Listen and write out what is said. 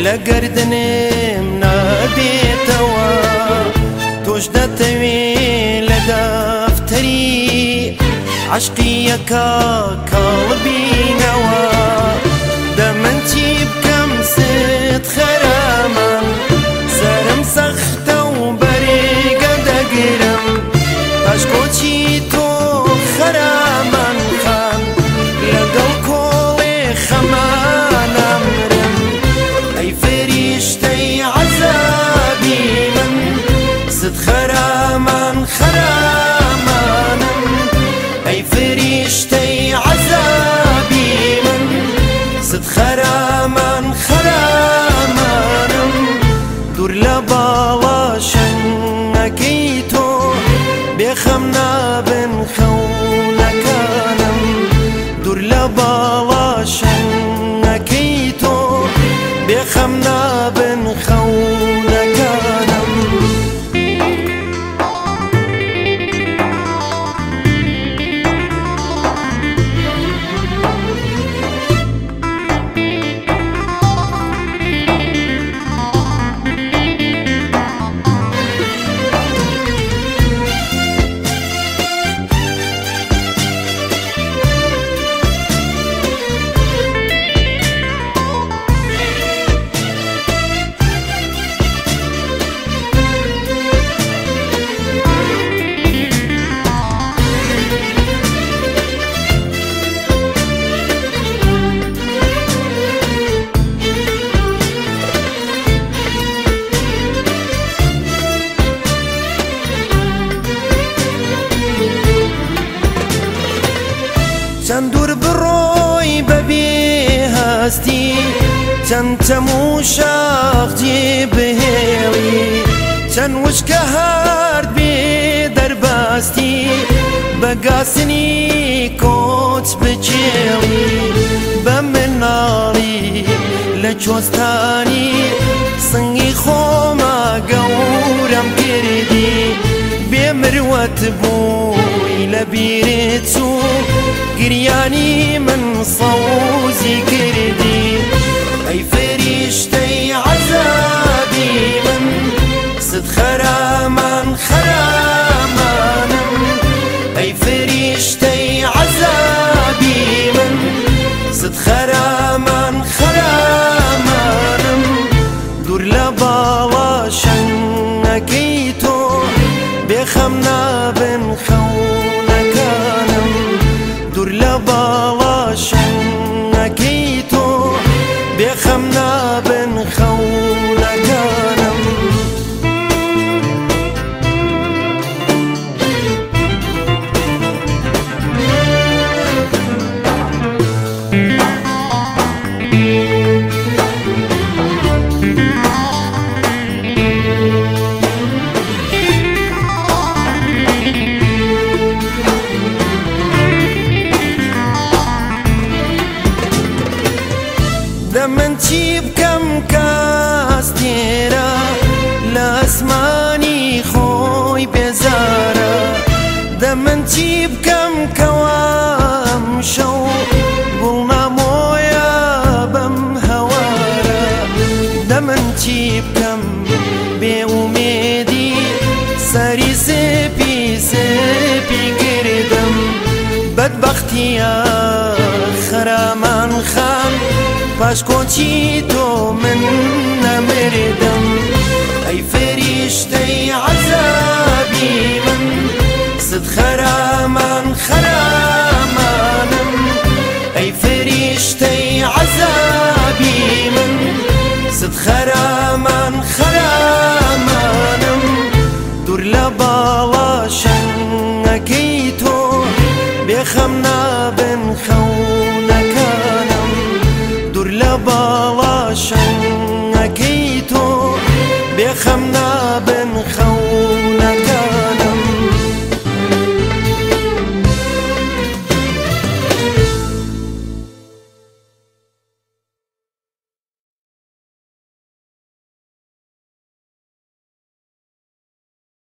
لەگەردنم نابێتەوە تۆش دەتەوێ لە دەفتەری عەشقی یەکە کاڵبینەوە دەمەن چی بکەم ست خەرامم سەرم سەختە و بەرێگە دەگرم پاشکۆچی تۆ خەرامان خان لەگەڵ کۆڵێ خەمانەمرم ئەی فریشتەی عەزابی من ست خەرامان خەرامانم ئەی فریشتەی عەزابی من ست خەرامان خەرامانم دوور لە باڵا شەنگەکەی تۆ بێخەم نابن خەونەکانم دوور لە باڵا شەنگەکەی تۆ بێخەم نابن خەونەکانم چەند دوور بڕۆی بەبێ هەستی چەند چەم و شاخ جێبهێڵی چەند وشکە هەرد بێ دەرباستی بە گاسنی کۆچ بچێڵی بە مناڵی لە چۆستانی سنگی خۆمە گەورەم کردی بێ مروەت بووی لە بیرت چوو گریانی من سەوزی کردی ئەی فریشتەی عەزابی من ست خەرامان خەرامانم ئەی فریشتەی عەزابی من ست خەرامان خەرامانم دوور لە باڵا شەنگەکەی تۆ بێخەم نابن خەونەکانم دوور لە باڵا شەنگەکەی تۆ بێخەم نابن خەونەکانم دەمەن چی بکەم کەس تێرە لە ئەسمانی خۆی بێزارە دەمەن چی بکەم کەوام شەو گوڵ نامۆیە بەم هەوارە دەمەن چی بکەم بێئومێدی سەری سێپی سێپی کردم بەدبەختیە خەرامان خان پاشکۆچی تۆ من نەمردم ئەی فریشتەی عەزابی من ست خەرامان خەرام